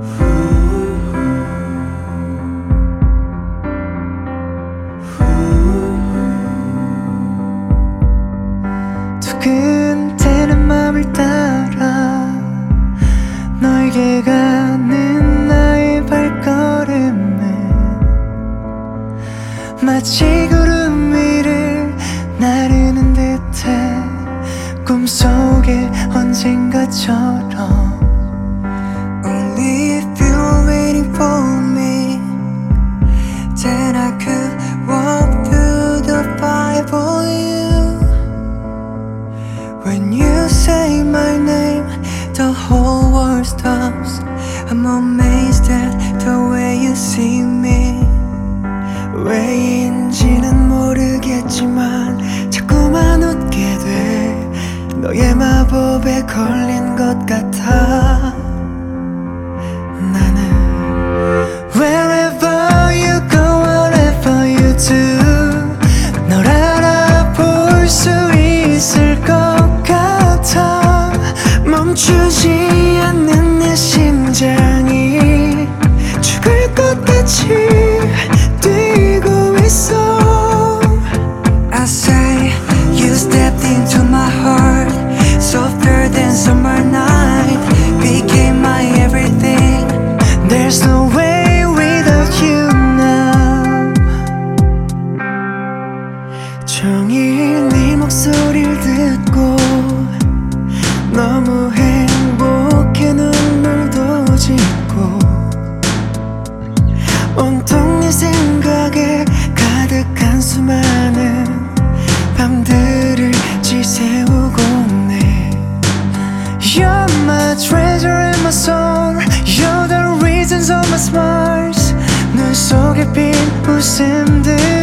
두근대는 맘을 따라 너에게 가는 나의 발걸음은 마치 구름 위를 나르는 듯해 꿈속에 언젠가처럼 Only if you're waiting for me, then I could walk through the fire for you. When you say my name, the whole world stops. I'm amazed at the way you see me. 왜인지는 모르겠지만 자꾸만 웃게 돼. 너의 마법에 걸린 것 같아. 나는 Wherever you go, whatever you do, 널 알아볼 수 있을 것 같아. 멈추지 않는 내 심장이 죽을 것 같이 뛰고 있어. I say you stepped into my heart, softer than summer night, became my everything. There's no way without you now. 종일 네 목소리를 듣고 너무 행복해 눈물도 짓고 온통 네 생각에 가득한 수많은 밤들을 지새우고 네. You're my treasure and my soul, you're the reasons of my smiles. 눈 속에 빈 웃음들